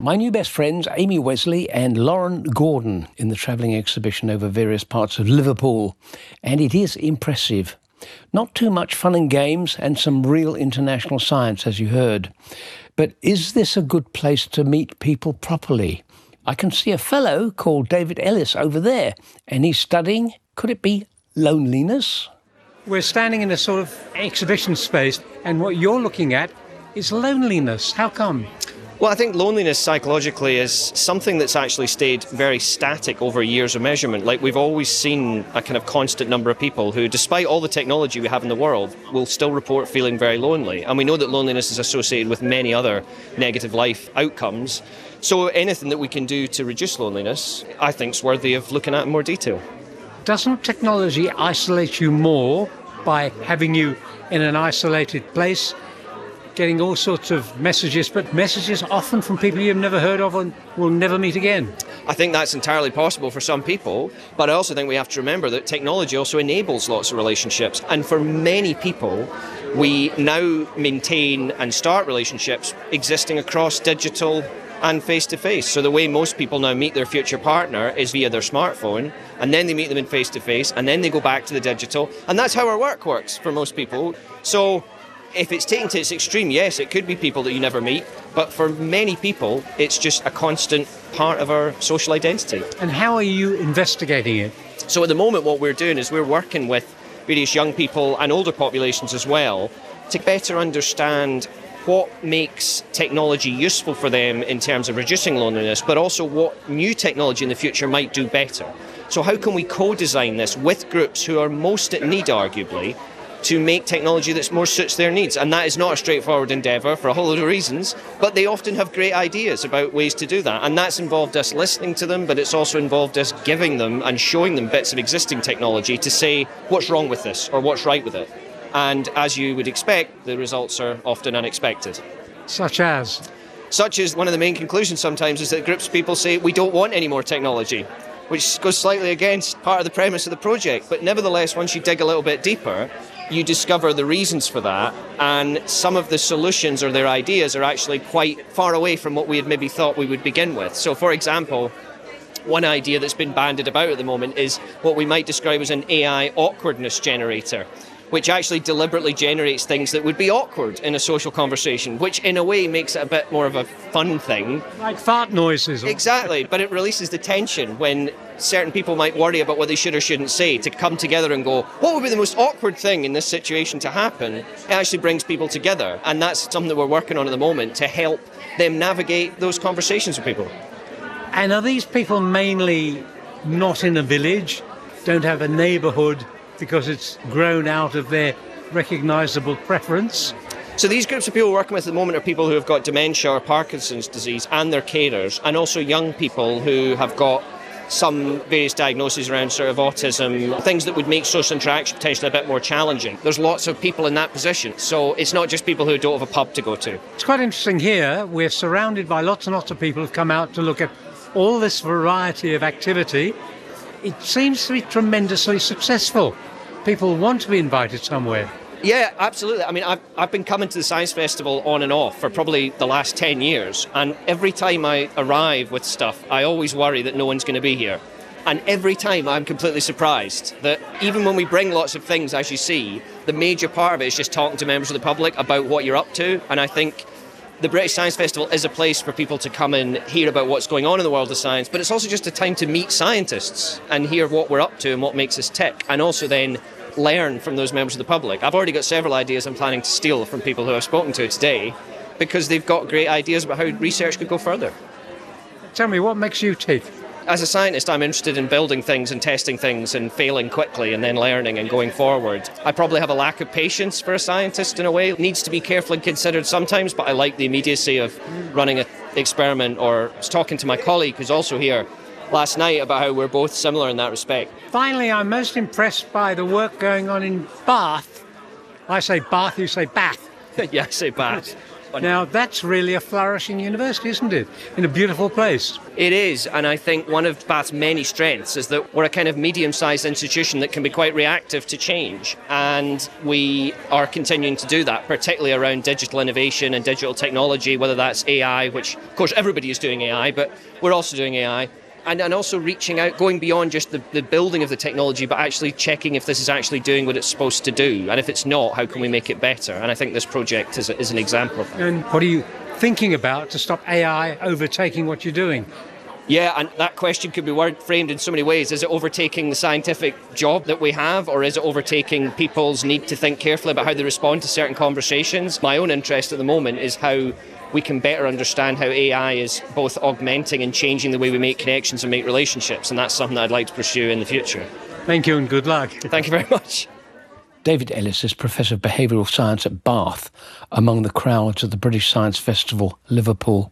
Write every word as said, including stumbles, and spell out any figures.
My new best friends, Amy Wesley and Lauren Gordon, in the travelling exhibition over various parts of Liverpool. And it is impressive. Not too much fun and games and some real international science, as you heard. But is this a good place to meet people properly? I can see a fellow called David Ellis over there, and he's studying, could it be loneliness? We're standing in a sort of exhibition space, and what you're looking at is loneliness. How come? Well, I think loneliness psychologically is something that's actually stayed very static over years of measurement. Like, we've always seen a kind of constant number of people who, despite all the technology we have in the world, will still report feeling very lonely. And we know that loneliness is associated with many other negative life outcomes. So anything that we can do to reduce loneliness, I think, is worthy of looking at in more detail. Doesn't technology isolate you more by having you in an isolated place, getting all sorts of messages, but messages often from people you've never heard of and will never meet again? I think that's entirely possible for some people, but I also think we have to remember that technology also enables lots of relationships. And for many people, we now maintain and start relationships existing across digital and face-to-face. So the way most people now meet their future partner is via their smartphone, and then they meet them in face-to-face, and then they go back to the digital. And that's how our work works for most people. So if it's taken to its extreme, yes, it could be people that you never meet, but for many people, it's just a constant part of our social identity. And how are you investigating it? So at the moment, what we're doing is we're working with various young people and older populations as well to better understand what makes technology useful for them in terms of reducing loneliness, but also what new technology in the future might do better. So how can we co-design this with groups who are most at need, arguably, to make technology that more suits their needs? And that is not a straightforward endeavour for a whole load of reasons, but they often have great ideas about ways to do that. And that's involved us listening to them, but it's also involved us giving them and showing them bits of existing technology to say what's wrong with this or what's right with it. And as you would expect, the results are often unexpected. Such as? Such as one of the main conclusions sometimes is that groups of people say, we don't want any more technology, which goes slightly against part of the premise of the project. But nevertheless, once you dig a little bit deeper, you discover the reasons for that, and some of the solutions or their ideas are actually quite far away from what we had maybe thought we would begin with. So, for example, one idea that's been bandied about at the moment is what we might describe as an A I awkwardness generator, which actually deliberately generates things that would be awkward in a social conversation, which in a way makes it a bit more of a fun thing. Like fart noises. Exactly, but it releases the tension when certain people might worry about what they should or shouldn't say, to come together and go, what would be the most awkward thing in this situation to happen? It actually brings people together, and that's something that we're working on at the moment to help them navigate those conversations with people. And are these people mainly not in a village, don't have a neighbourhood because it's grown out of their recognisable preference? So these groups of people we're working with at the moment are people who have got dementia or Parkinson's disease and their carers, and also young people who have got some various diagnoses around sort of autism, things that would make social interaction potentially a bit more challenging. There's lots of people in that position, so it's not just people who don't have a pub to go to. It's quite interesting here. We're surrounded by lots and lots of people who've come out to look at all this variety of activity. It seems to be tremendously successful. People want to be invited somewhere. Yeah, absolutely. I mean, I've, I've been coming to the Science Festival on and off for probably the last ten years, and every time I arrive with stuff, I always worry that no one's going to be here. And every time I'm completely surprised that even when we bring lots of things, as you see, the major part of it is just talking to members of the public about what you're up to. And I think the British Science Festival is a place for people to come and hear about what's going on in the world of science, but it's also just a time to meet scientists and hear what we're up to and what makes us tick, and also then learn from those members of the public. I've already got several ideas I'm planning to steal from people who I've spoken to today, because they've got great ideas about how research could go further. Tell me, what makes you tick? As a scientist, I'm interested in building things and testing things and failing quickly and then learning and going forward. I probably have a lack of patience for a scientist in a way. It needs to be carefully considered sometimes, but I like the immediacy of running an experiment. Or I was talking to my colleague who's also here last night about how we're both similar in that respect. Finally, I'm most impressed by the work going on in Bath. I say Bath, you say Bath. Yeah, I say Bath. Now, that's really a flourishing university, isn't it? In a beautiful place. It is, and I think one of Bath's many strengths is that we're a kind of medium-sized institution that can be quite reactive to change, and we are continuing to do that, particularly around digital innovation and digital technology, whether that's A I, which, of course, everybody is doing A I, but we're also doing A I. And, and also reaching out, going beyond just the, the building of the technology, but actually checking if this is actually doing what it's supposed to do. And if it's not, how can we make it better? And I think this project is, a, is an example of that. And what are you thinking about to stop A I overtaking what you're doing? Yeah, and that question could be word framed in so many ways. Is it overtaking the scientific job that we have, or is it overtaking people's need to think carefully about how they respond to certain conversations? My own interest at the moment is how we can better understand how A I is both augmenting and changing the way we make connections and make relationships, and that's something that I'd like to pursue in the future. Thank you and good luck. Thank you very much. David Ellis is Professor of Behavioural Science at Bath, among the crowds at the British Science Festival, Liverpool.